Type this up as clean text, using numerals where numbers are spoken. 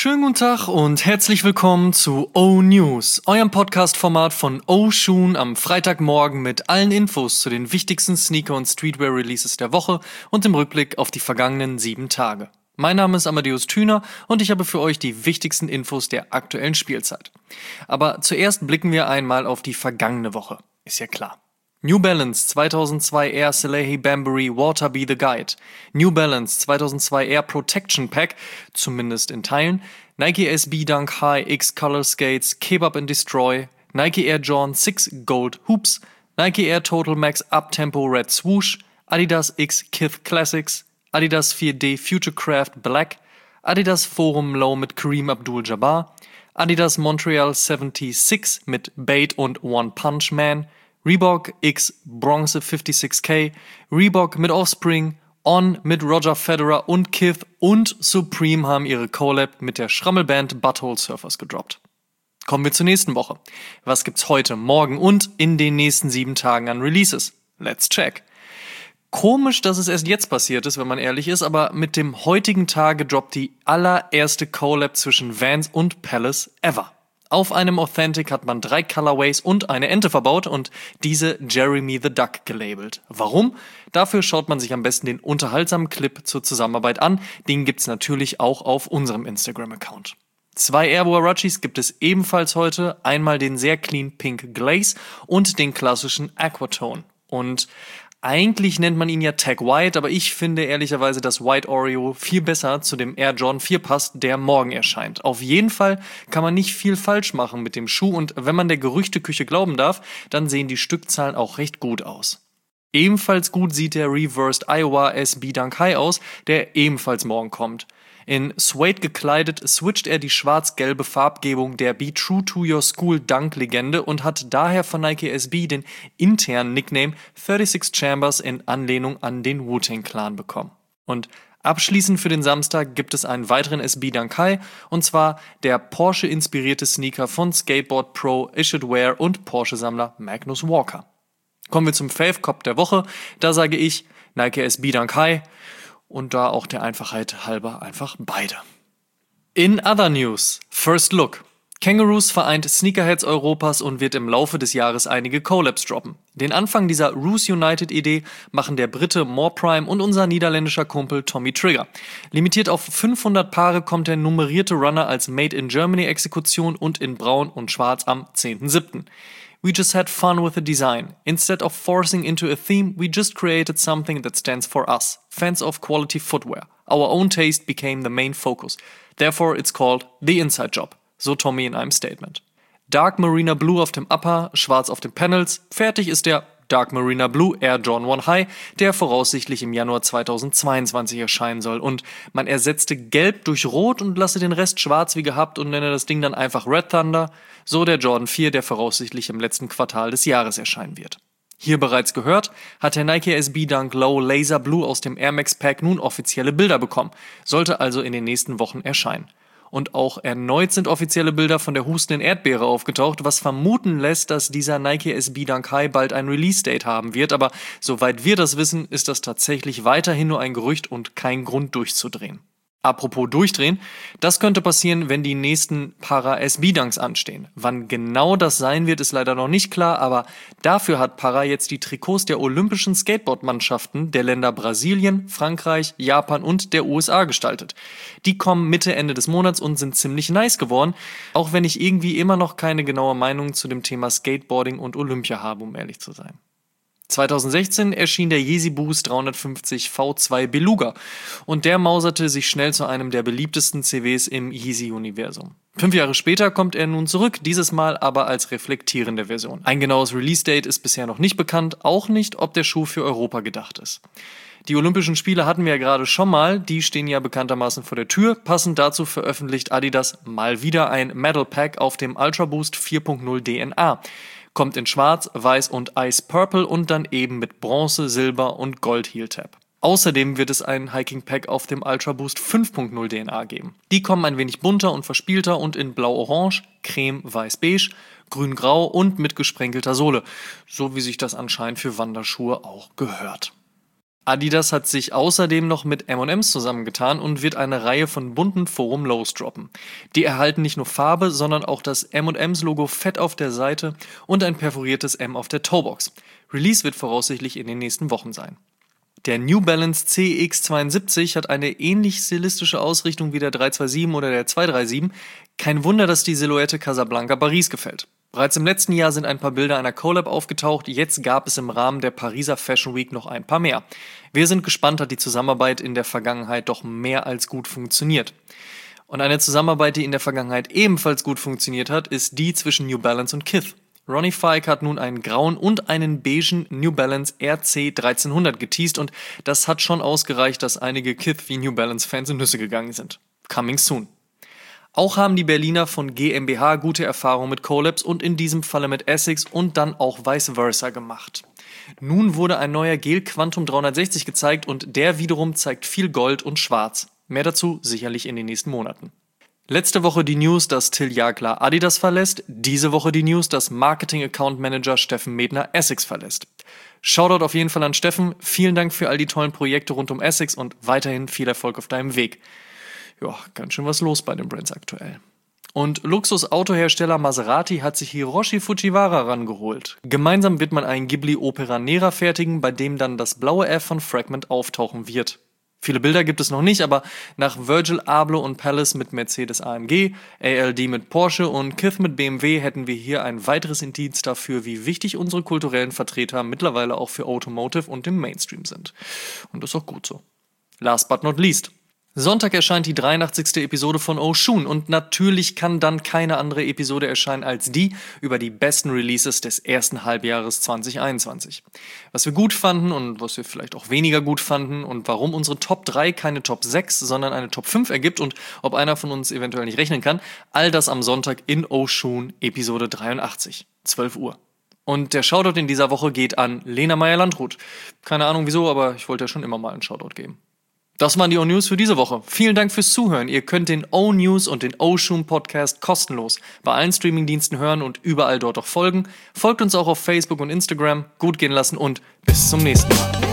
Schönen guten Tag und herzlich willkommen zu O-News, eurem Podcast-Format von O-Shoon am Freitagmorgen mit allen Infos zu den wichtigsten Sneaker- und Streetwear-Releases der Woche und im Rückblick auf die vergangenen 7 Tage. Mein Name ist Amadeus Thüner und ich habe für euch die wichtigsten Infos der aktuellen Spielzeit. Aber zuerst blicken wir einmal auf die vergangene Woche. Ist ja klar. New Balance 2002 Air Salehi Bambury Water Be The Guide, New Balance 2002 Air Protection Pack, zumindest in Teilen, Nike SB Dunk High X Color Skates Kebab and Destroy, Nike Air Jordan 6 Gold Hoops, Nike Air Total Max Uptempo Red Swoosh, Adidas X Kith Classics, Adidas 4D Futurecraft Black, Adidas Forum Low mit Kareem Abdul-Jabbar, Adidas Montreal 76 mit Bait und One Punch Man, Reebok X Bronze 56K, Reebok mit Offspring, On mit Roger Federer und Kith und Supreme haben ihre Collab mit der Schrammelband Butthole Surfers gedroppt. Kommen wir zur nächsten Woche. Was gibt's heute, morgen und in den nächsten 7 Tagen an Releases? Let's check. Komisch, dass es erst jetzt passiert ist, wenn man ehrlich ist, aber mit dem heutigen Tage droppt die allererste Collab zwischen Vans und Palace ever. Auf einem Authentic hat man 3 Colorways und eine Ente verbaut und diese Jeremy the Duck gelabelt. Warum? Dafür schaut man sich am besten den unterhaltsamen Clip zur Zusammenarbeit an. Den gibt's natürlich auch auf unserem Instagram-Account. 2 Air Huarachis gibt es ebenfalls heute. Einmal den sehr clean Pink Glaze und den klassischen Aquatone. Und eigentlich nennt man ihn ja Tag White, aber ich finde ehrlicherweise, dass White Oreo viel besser zu dem Air Jordan 4 passt, der morgen erscheint. Auf jeden Fall kann man nicht viel falsch machen mit dem Schuh und wenn man der Gerüchteküche glauben darf, dann sehen die Stückzahlen auch recht gut aus. Ebenfalls gut sieht der Reversed Iowa SB Dunk High aus, der ebenfalls morgen kommt. In Suede gekleidet switcht er die schwarz-gelbe Farbgebung der Be True to Your School Dunk-Legende und hat daher von Nike SB den internen Nickname 36 Chambers in Anlehnung an den Wu-Tang Clan bekommen. Und abschließend für den Samstag gibt es einen weiteren SB Dunk High und zwar der Porsche-inspirierte Sneaker von Skateboard Pro Ishid Wear und Porsche-Sammler Magnus Walker. Kommen wir zum Fave-Cop der Woche. Da sage ich Nike SB Dunk High. Und da auch der Einfachheit halber einfach beide. In other news, First Look. Kangaroos vereint Sneakerheads Europas und wird im Laufe des Jahres einige Collabs droppen. Den Anfang dieser Roos United-Idee machen der Brite Moreprime und unser niederländischer Kumpel Tommy Trigger. Limitiert auf 500 Paare kommt der nummerierte Runner als Made in Germany Exekution und in Braun und Schwarz am 10.07. We just had fun with the design. Instead of forcing into a theme, we just created something that stands for us, fans of quality footwear. Our own taste became the main focus. Therefore it's called The Inside Job, so Tommy in einem Statement. Dark Marina Blue auf dem Upper, schwarz auf den Panels. Fertig ist der Dark Marina Blue Air Jordan 1 High, der voraussichtlich im Januar 2022 erscheinen soll. Und man ersetzte Gelb durch Rot und lasse den Rest schwarz wie gehabt und nenne das Ding dann einfach Red Thunder. So der Jordan 4, der voraussichtlich im letzten Quartal des Jahres erscheinen wird. Hier bereits gehört, hat der Nike SB Dunk Low Laser Blue aus dem Air Max Pack nun offizielle Bilder bekommen. Sollte also in den nächsten Wochen erscheinen. Und auch erneut sind offizielle Bilder von der hustenden Erdbeere aufgetaucht, was vermuten lässt, dass dieser Nike SB Dunk High bald ein Release-Date haben wird. Aber soweit wir das wissen, ist das tatsächlich weiterhin nur ein Gerücht und kein Grund durchzudrehen. Apropos durchdrehen, das könnte passieren, wenn die nächsten Para-SB-Dunks anstehen. Wann genau das sein wird, ist leider noch nicht klar, aber dafür hat Para jetzt die Trikots der olympischen Skateboard-Mannschaften der Länder Brasilien, Frankreich, Japan und der USA gestaltet. Die kommen Mitte, Ende des Monats und sind ziemlich nice geworden, auch wenn ich irgendwie immer noch keine genaue Meinung zu dem Thema Skateboarding und Olympia habe, um ehrlich zu sein. 2016 erschien der Yeezy Boost 350 V2 Beluga und der mauserte sich schnell zu einem der beliebtesten CWs im Yeezy-Universum. 5 Jahre später kommt er nun zurück, dieses Mal aber als reflektierende Version. Ein genaues Release-Date ist bisher noch nicht bekannt, auch nicht, ob der Schuh für Europa gedacht ist. Die Olympischen Spiele hatten wir ja gerade schon mal, die stehen ja bekanntermaßen vor der Tür. Passend dazu veröffentlicht Adidas mal wieder ein Metal Pack auf dem Ultra Boost 4.0 DNA. Kommt in Schwarz, Weiß und Ice Purple und dann eben mit Bronze, Silber und Gold Heel Tab. Außerdem wird es ein Hiking Pack auf dem Ultra Boost 5.0 DNA geben. Die kommen ein wenig bunter und verspielter und in Blau-Orange, Creme, Weiß-Beige, Grün-Grau und mit gesprenkelter Sohle. So wie sich das anscheinend für Wanderschuhe auch gehört. Adidas hat sich außerdem noch mit M&M's zusammengetan und wird eine Reihe von bunten Forum Lows droppen. Die erhalten nicht nur Farbe, sondern auch das M&M's Logo fett auf der Seite und ein perforiertes M auf der Toebox. Release wird voraussichtlich in den nächsten Wochen sein. Der New Balance CX72 hat eine ähnlich stilistische Ausrichtung wie der 327 oder der 237. Kein Wunder, dass die Silhouette Casablanca Paris gefällt. Bereits im letzten Jahr sind ein paar Bilder einer Collab aufgetaucht, jetzt gab es im Rahmen der Pariser Fashion Week noch ein paar mehr. Wir sind gespannt, hat die Zusammenarbeit in der Vergangenheit doch mehr als gut funktioniert. Und eine Zusammenarbeit, die in der Vergangenheit ebenfalls gut funktioniert hat, ist die zwischen New Balance und Kith. Ronnie Fike hat nun einen grauen und einen beigen New Balance RC 1300 geteased und das hat schon ausgereicht, dass einige Kith wie New Balance Fans in Nüsse gegangen sind. Coming soon. Auch haben die Berliner von GmbH gute Erfahrungen mit Collabs und in diesem Falle mit Essex und dann auch vice versa gemacht. Nun wurde ein neuer Gel Quantum 360 gezeigt und der wiederum zeigt viel Gold und Schwarz. Mehr dazu sicherlich in den nächsten Monaten. Letzte Woche die News, dass Till Jagler Adidas verlässt. Diese Woche die News, dass Marketing-Account-Manager Steffen Medner Essex verlässt. Shoutout auf jeden Fall an Steffen. Vielen Dank für all die tollen Projekte rund um Essex und weiterhin viel Erfolg auf deinem Weg. Ja, ganz schön was los bei den Brands aktuell. Und Luxusautohersteller Maserati hat sich Hiroshi Fujiwara rangeholt. Gemeinsam wird man einen Ghibli Opera Nera fertigen, bei dem dann das blaue F von Fragment auftauchen wird. Viele Bilder gibt es noch nicht, aber nach Virgil Abloh und Palace mit Mercedes AMG, ALD mit Porsche und Kith mit BMW hätten wir hier ein weiteres Indiz dafür, wie wichtig unsere kulturellen Vertreter mittlerweile auch für Automotive und dem Mainstream sind. Und das ist auch gut so. Last but not least. Sonntag erscheint die 83. Episode von Oshun und natürlich kann dann keine andere Episode erscheinen als die über die besten Releases des ersten Halbjahres 2021. Was wir gut fanden und was wir vielleicht auch weniger gut fanden und warum unsere Top 3 keine Top 6, sondern eine Top 5 ergibt und ob einer von uns eventuell nicht rechnen kann, all das am Sonntag in Oshun Episode 83, 12 Uhr. Und der Shoutout in dieser Woche geht an Lena Meyer-Landrut. Keine Ahnung wieso, aber ich wollte ja schon immer mal einen Shoutout geben. Das waren die O-News für diese Woche. Vielen Dank fürs Zuhören. Ihr könnt den O-News und den O-Shoom Podcast kostenlos bei allen Streamingdiensten hören und überall dort auch folgen. Folgt uns auch auf Facebook und Instagram. Gut gehen lassen und bis zum nächsten Mal.